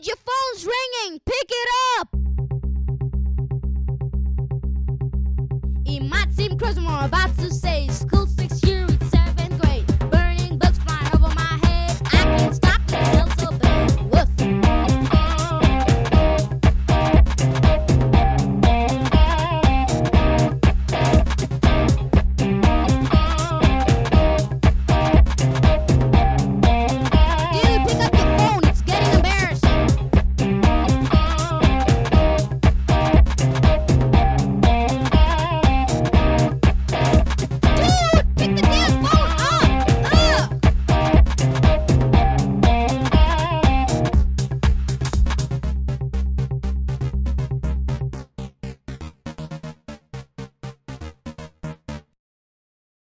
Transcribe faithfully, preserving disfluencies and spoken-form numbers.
Dude, your phone's ringing. Pick it up. It might seem crazy what I'm about to say. School